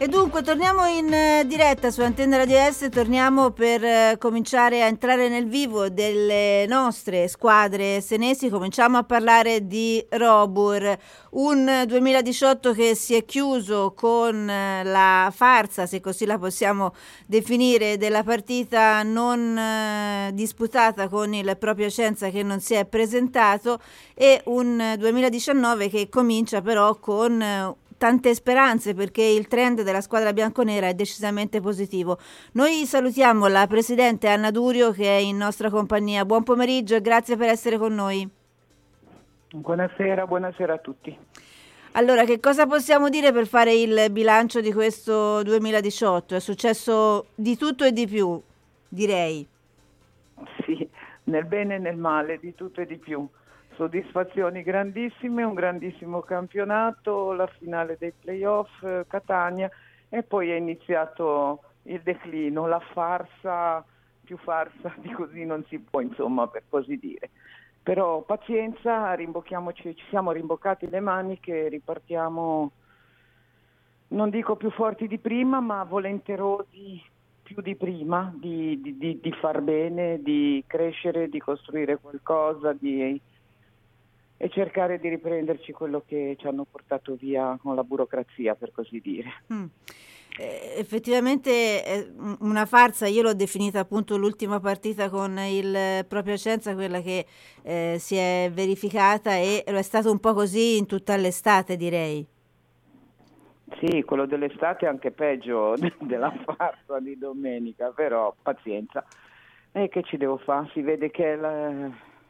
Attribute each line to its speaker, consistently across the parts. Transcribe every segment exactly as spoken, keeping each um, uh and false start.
Speaker 1: E dunque torniamo in eh, diretta su Antenne Radio Est, torniamo per eh, cominciare a entrare nel vivo delle nostre squadre senesi. Cominciamo a parlare di Robur, un duemiladiciotto che si è chiuso con eh, la farsa, se così la possiamo definire, della partita non eh, disputata con il Pro Piacenza che non si è presentato, e un eh, duemiladiciannove che comincia però con eh, tante speranze, perché il trend della squadra bianconera è decisamente positivo. Noi salutiamo la presidente Anna Durio che è in nostra compagnia. Buon pomeriggio e grazie per essere con noi.
Speaker 2: Buonasera, buonasera a tutti.
Speaker 1: Allora, che cosa possiamo dire per fare il bilancio di questo duemiladiciotto? È successo di tutto e di più, direi.
Speaker 2: Sì, nel bene e nel male, di tutto e di più. Soddisfazioni grandissime, un grandissimo campionato, la finale dei playoff, Catania, e poi è iniziato il declino, la farsa, più farsa di così non si può, insomma, per così dire. Però pazienza, rimbocchiamoci, ci siamo rimboccati le maniche, ripartiamo, non dico più forti di prima, ma volenterosi più di prima, di, di, di, di far bene, di crescere, di costruire qualcosa, di... e cercare di riprenderci quello che ci hanno portato via con la burocrazia, per così dire.
Speaker 1: Mm. Eh, effettivamente è una farsa. Io l'ho definita appunto l'ultima partita con il Pro Piacenza, quella che eh, si è verificata, e è stato un po' così in tutta l'estate, direi.
Speaker 2: Sì, quello dell'estate è anche peggio della farsa di domenica, però pazienza. E che ci devo fare? Si vede che la...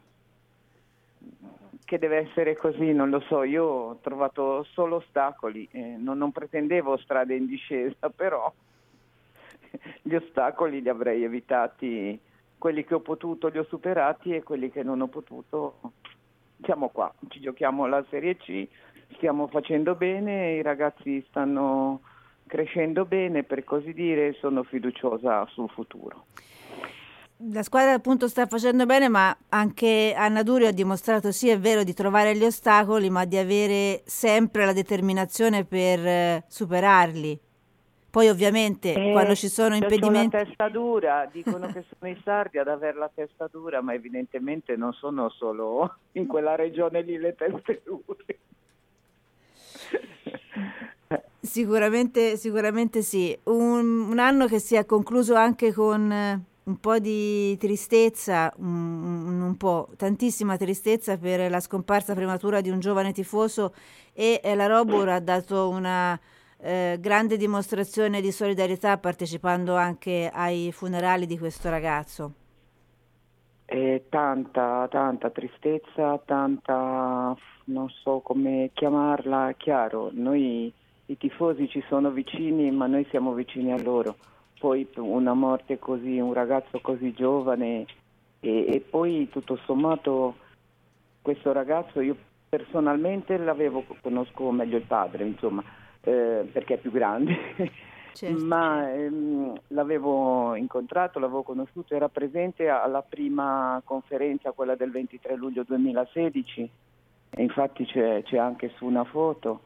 Speaker 2: che deve essere così, non lo so. Io ho trovato solo ostacoli, eh, non, non pretendevo strade in discesa, però gli ostacoli li avrei evitati, quelli che ho potuto li ho superati e quelli che non ho potuto siamo qua, ci giochiamo la Serie C, stiamo facendo bene, i ragazzi stanno crescendo bene, per così dire, sono fiduciosa sul futuro.
Speaker 1: La squadra appunto sta facendo bene, ma anche Anna Durio ha dimostrato, sì è vero, di trovare gli ostacoli, ma di avere sempre la determinazione per eh, superarli. Poi ovviamente
Speaker 2: Eh,
Speaker 1: quando ci sono impedimenti...
Speaker 2: Ho la testa dura, dicono che sono i sardi ad avere la testa dura, ma evidentemente non sono solo in quella regione lì le teste dure.
Speaker 1: Sicuramente, sicuramente sì. Un, un anno che si è concluso anche con eh, un po' di tristezza, un, un po', tantissima tristezza per la scomparsa prematura di un giovane tifoso, e eh, la Robur ha dato una eh, grande dimostrazione di solidarietà partecipando anche ai funerali di questo ragazzo.
Speaker 2: E tanta, tanta tristezza, tanta, non so come chiamarla, è chiaro, noi i tifosi ci sono vicini, ma noi siamo vicini a loro. Poi una morte così, un ragazzo così giovane, e, e poi tutto sommato questo ragazzo io personalmente l'avevo, conosco meglio il padre, insomma, eh, perché è più grande, certo. ma ehm, l'avevo incontrato, l'avevo conosciuto, era presente alla prima conferenza, quella del ventitré luglio duemilasedici, e infatti c'è, c'è anche su una foto.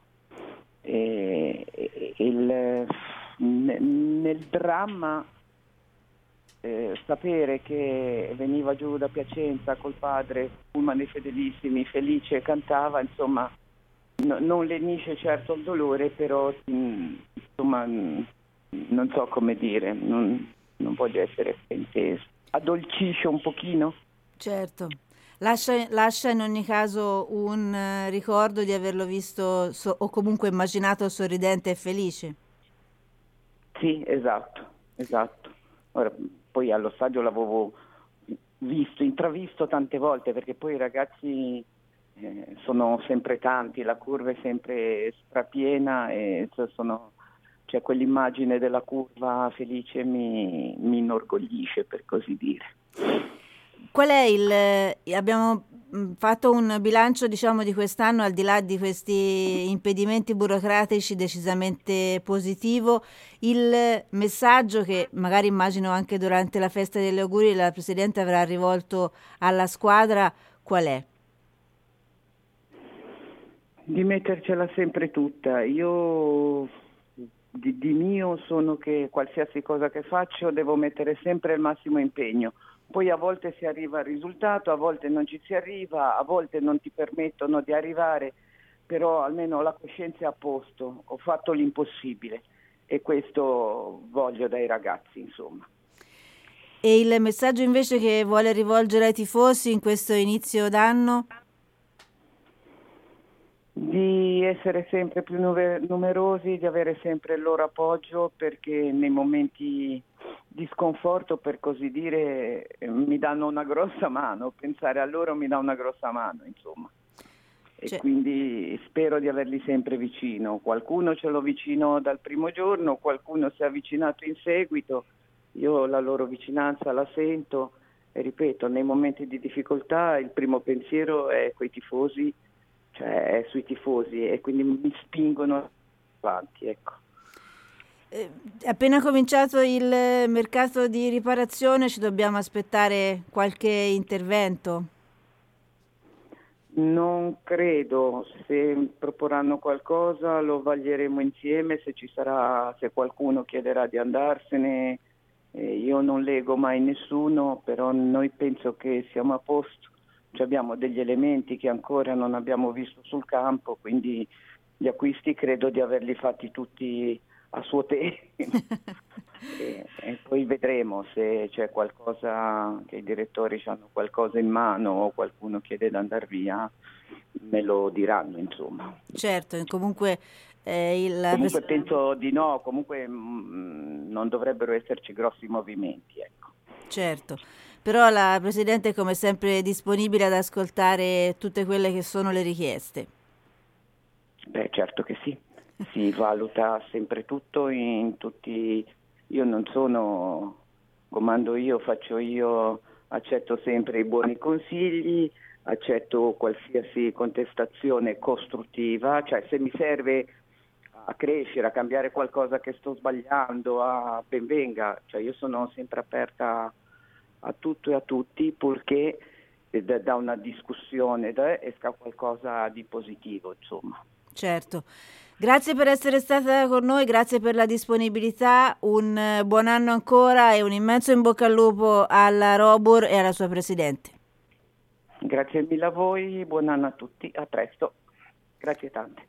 Speaker 2: E, e, il, nel dramma eh, sapere che veniva giù da Piacenza col padre, pullman dei fedelissimi, felice, cantava, insomma no, non lenisce certo il dolore, però insomma non so come dire, non, non voglio essere fraintesa, addolcisce un pochino.
Speaker 1: Certo. Lascia, lascia in ogni caso un uh, ricordo di averlo visto so, o comunque immaginato sorridente e felice.
Speaker 2: Sì, esatto, esatto. Ora, poi allo stadio l'avevo visto, intravisto tante volte, perché poi i ragazzi eh, sono sempre tanti, la curva è sempre strapiena e sono, cioè quell'immagine della curva felice mi, mi inorgoglisce, per così dire.
Speaker 1: Qual è il... abbiamo fatto un bilancio, diciamo, di quest'anno, al di là di questi impedimenti burocratici, decisamente positivo. Il messaggio che magari immagino anche durante la festa degli auguri la Presidente avrà rivolto alla squadra, qual è?
Speaker 2: Di mettercela sempre tutta. Io di, di mio sono che qualsiasi cosa che faccio devo mettere sempre il massimo impegno. Poi a volte si arriva al risultato, a volte non ci si arriva, a volte non ti permettono di arrivare, però almeno ho la coscienza a posto, ho fatto l'impossibile e questo voglio dai ragazzi, insomma.
Speaker 1: E il messaggio invece che vuole rivolgere ai tifosi in questo inizio d'anno?
Speaker 2: Di essere sempre più numerosi, di avere sempre il loro appoggio, perché nei momenti di sconforto, per così dire, mi danno una grossa mano, pensare a loro mi dà una grossa mano, insomma. E
Speaker 1: Cioè.
Speaker 2: Quindi spero di averli sempre vicino. Qualcuno ce l'ho vicino dal primo giorno, qualcuno si è avvicinato in seguito, io la loro vicinanza la sento e ripeto, nei momenti di difficoltà il primo pensiero è coi tifosi, cioè è sui tifosi, e quindi mi spingono avanti, ecco.
Speaker 1: Eh, appena cominciato il mercato di riparazione, ci dobbiamo aspettare qualche intervento?
Speaker 2: Non credo, se proporranno qualcosa lo vaglieremo insieme, se ci sarà, se qualcuno chiederà di andarsene, eh, io non lego mai nessuno, però noi penso che siamo a posto, cioè abbiamo degli elementi che ancora non abbiamo visto sul campo, quindi gli acquisti credo di averli fatti tutti a suo tempo. E, e poi vedremo se c'è qualcosa, che i direttori hanno qualcosa in mano o qualcuno chiede di andare via, me lo diranno, insomma.
Speaker 1: Certo, comunque eh, il
Speaker 2: comunque
Speaker 1: pres-
Speaker 2: penso di no, comunque mh, non dovrebbero esserci grossi movimenti, ecco.
Speaker 1: Certo, però la Presidente è come sempre disponibile ad ascoltare tutte quelle che sono le richieste.
Speaker 2: Beh, certo che sì, si valuta sempre tutto in tutti. Io non sono, comando io, faccio io, accetto sempre i buoni consigli, accetto qualsiasi contestazione costruttiva, cioè se mi serve a crescere, a cambiare qualcosa che sto sbagliando, a ben venga, cioè io sono sempre aperta a tutto e a tutti, purché da, da una discussione da, esca qualcosa di positivo, insomma.
Speaker 1: Certo. Grazie per essere stata con noi, grazie per la disponibilità, un eh, buon anno ancora e un immenso in bocca al lupo alla Robur e alla sua Presidente.
Speaker 2: Grazie mille a voi, buon anno a tutti, a presto, grazie tante.